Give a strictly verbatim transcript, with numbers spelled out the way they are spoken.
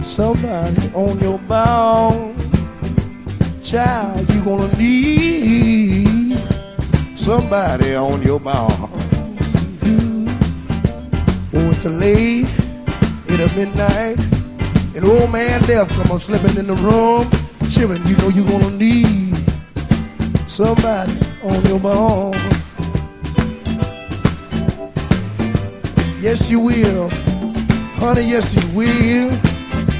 somebody on your bound. Child, you gonna need somebody on your bound. Oh, it's a late, it a midnight, an old man left, come on slipping in the room. Children, you know you gonna need somebody on your bound. Yes, you will. Honey, yes, you will.